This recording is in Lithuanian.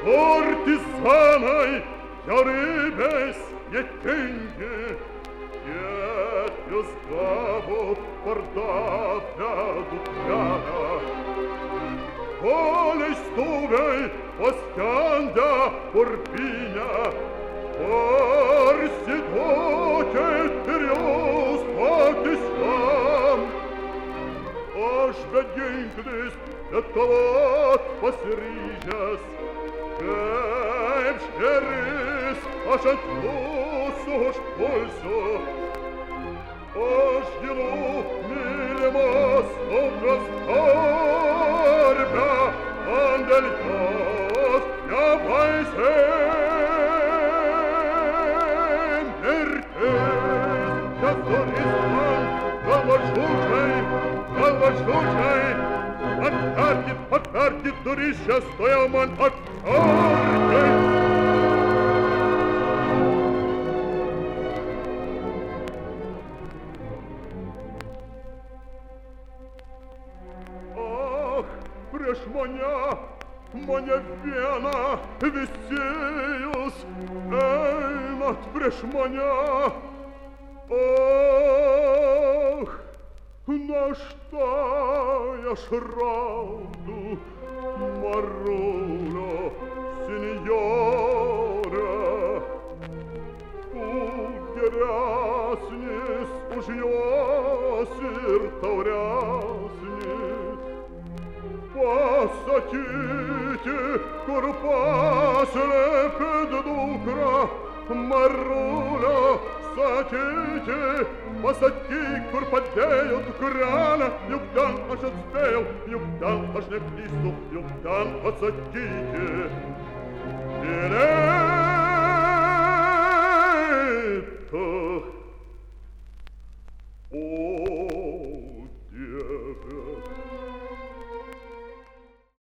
Партизанай, я рыбес, я теньки, я пьезгаву пардавля дутляна. Колей стувей, постянда порпиня, Парсидоте терёс Пакистан. Аж беденькдис, ettavad pasrižas, käib šeris, ašat lusus pulsu. Аж elu milemas obraz tarbja, andel jas ja vaisem erkes. Ja sorisman, galvašučai, atverkit duris, čia stojau man atsargiai. Prieš mane vieną Visėjus, einat prieš mane. Ach, na štai aš randu Marulio senjorą. Tu geresnis už juos ir tauresnis. Pasakyti, kur paslėpėt dukrą Marulio, sakyti, pasakyk, kur padėjot dukrelę, juk ten aš atspėjau, juk ten aš neklystu, juk ten atsakyti.